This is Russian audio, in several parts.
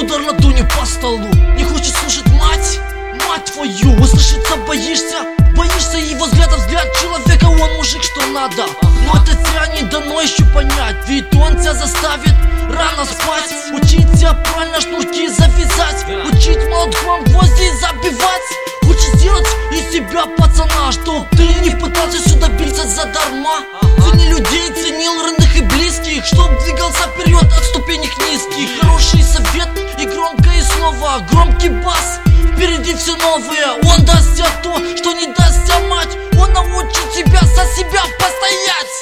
удар ладонью по столу. Не хочет слушать мать, мать твою. Услышаться боишься, боишься его взгляда. Взгляд человека, он мужик, что надо. Но это тебя не дано еще понять, ведь он тебя заставит рано спать. Учить тебя правильно шнурки завязать, учить молотком гвозди забивать. Хочешь сделать из себя пацана, чтоб ты не пытался сюда биться задарма. Цени людей, ценил родных и близких, чтоб двигался вперед от ступенек низких. Хороший совет и громкое слово, громкий бас, впереди все новое. Он даст тебе то, что не даст тебе мать. Он научит тебя за себя постоять.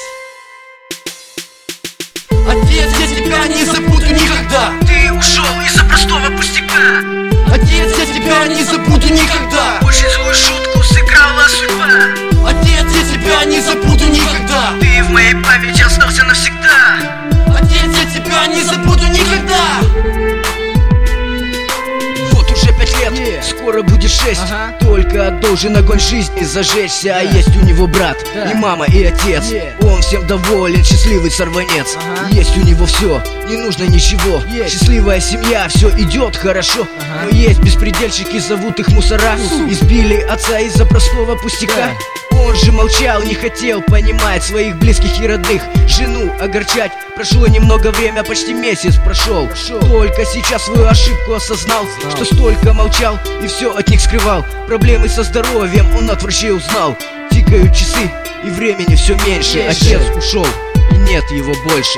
Отец, я тебя не забуду никогда. Ты ушел из-за простого пустяка. Отец, я тебя не забуду никогда. Очень злую шутку сыграла судьба. Отец, я тебя не забуду никогда. Ты в моей памяти остался навсегда. Отец, я тебя не забуду никогда. Вот уже 5 лет, скоро будет 6. Только должен огонь жизни зажечься. А есть у него брат, и мама, и отец. Он всем доволен, счастливый сорванец. Есть у него все, не нужно ничего. Счастливая семья, все идет хорошо. Но есть беспредельщики, зовут их мусора. Избили отца из-за простого пустяка. Он же молчал, не хотел понимать своих близких и родных. Жену огорчать. Прошло немного время, почти месяц прошел. Только сейчас свою ошибку осознал, что столько молчал и все от них скрывал. Проблемы со здоровьем он от врачей узнал. Тикают часы и времени все меньше. Отец ушел и нет его больше.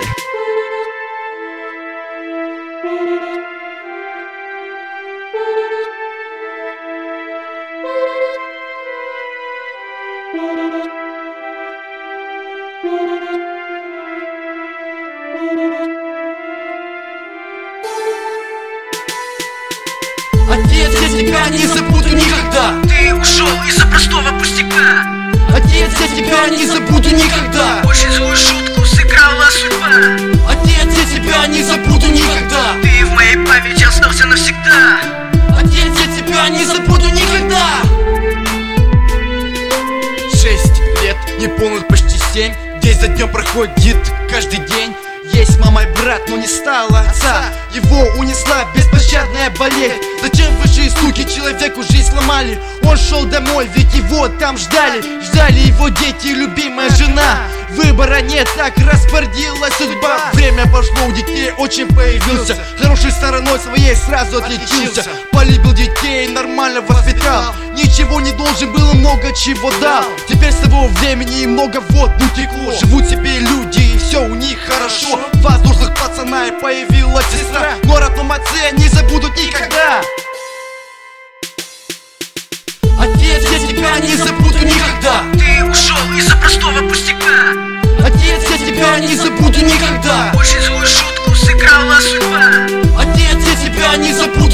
Отец, я тебя не забуду никогда. Ты ушел из-за простого пустяка. Отец, я тебя не забуду никогда. Очень злую шутку сыграла судьба. Отец, я тебя не забуду никогда. Ты в моей памяти остался навсегда. Отец, я тебя не забуду никогда. 6 лет, неполных почти 7. День за днем проходит каждый день. Есть мама и брат, но не стало отца. Его унесла беспощадная болезнь. Зачем вы же, суки, человеку жизнь сломали? Он шел домой, ведь его там ждали. Ждали его дети и любимая жена. Выбора нет, так распорядилась судьба. Время пошло, у детей очень появился. Хорошей стороной своей сразу отличился. Полюбил детей, нормально воспитал. Ничего не должен был, много чего дал. Теперь с того времени и много вод утекло. Живут себе люди и все у них хорошо. Два взрослых пацана и появилась сестра. Но родном отце не забудут никогда. Отец, я тебя не забуду никогда. Ты ушел из-за простого пустяка. Отец, я тебя не забуду никогда. Очень злую шутку сыграла судьба. Отец, я тебя не забуду